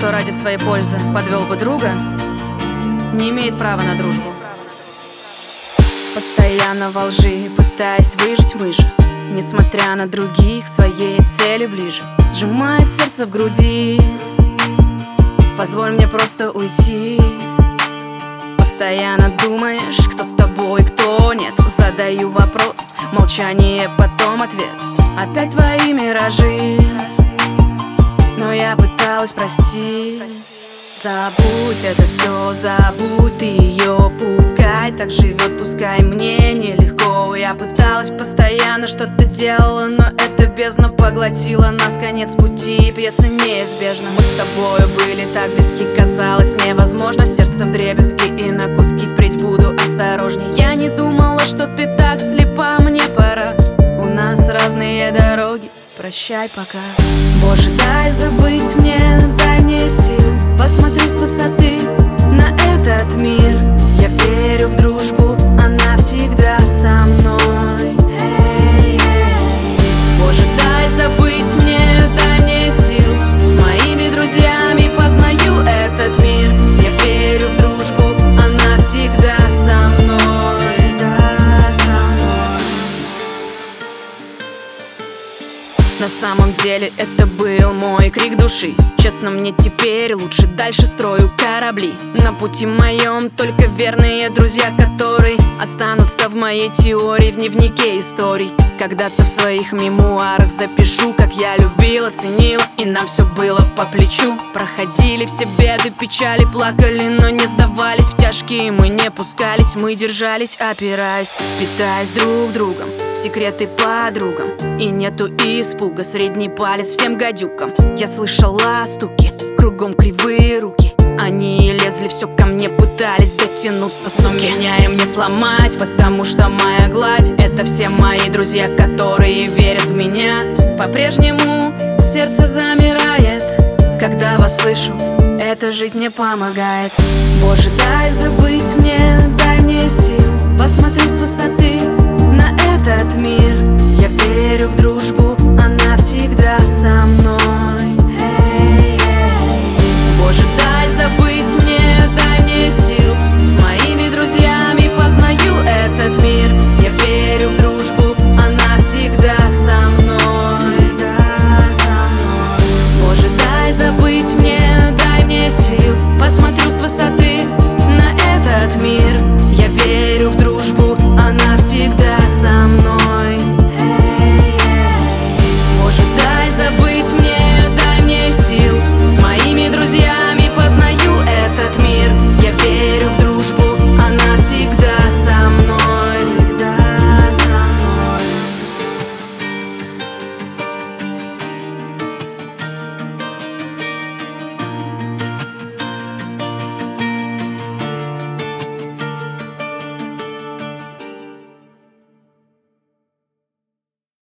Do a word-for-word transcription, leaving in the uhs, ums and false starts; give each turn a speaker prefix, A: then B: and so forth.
A: кто ради своей пользы подвел бы друга, не имеет права на дружбу. Постоянно во лжи, пытаясь выжить, мы же, несмотря на других, своей цели ближе. Сжимает сердце в груди, позволь мне просто уйти. Постоянно думаешь, кто с тобой, кто нет. Задаю вопрос, молчание, потом ответ. Опять твои миражи, но я пыталась простить. Забудь это все, забудь ты ее. Пускай так живет, пускай мне нелегко. Я пыталась постоянно, что-то делала, но эта бездна поглотила нас. Конец пути, пьеса неизбежна. Мы с тобою были так близки, казалось невозможно. Сердце вдребезги и на куски, впредь буду осторожней. Я не думала, что ты так слепа, мне пора. У нас разные дороги, прощай пока. Боже, дай забыть мне, дай мне сил. Посмотрю с высоты на этот мир. Я верю в дружбу, она всегда со мной. Эй, эй. Боже, дай забыть мне, дай мне сил. С моими друзьями познаю этот мир. Я верю в дружбу, она всегда со мной. Всегда со мной. На самом деле это был мой крик души. Честно, мне теперь лучше, дальше строю корабли. На пути моем только верные друзья, которые останутся в моей теории, в дневнике историй. Когда-то в своих мемуарах запишу, как я любила, ценила, и нам все было по плечу. Проходили все беды, печали, плакали, но не сдавались в тяжкие. Мы не пускались, мы держались, опираясь, питаясь друг другом, секреты подругам. И нету испуга, средний палец всем гадюкам. Я слышала стуки, кругом кривые руки. Они лезли все ко мне, пытались дотянуться, суки. Меня им не сломать, потому что моя гладь — это все мои друзья, которые верят в меня. По-прежнему сердце замирает, когда вас слышу, это жить мне помогает. Боже, дай забыть мне, дай мне сил. Посмотрю с высоты на этот мир. Я верю в друг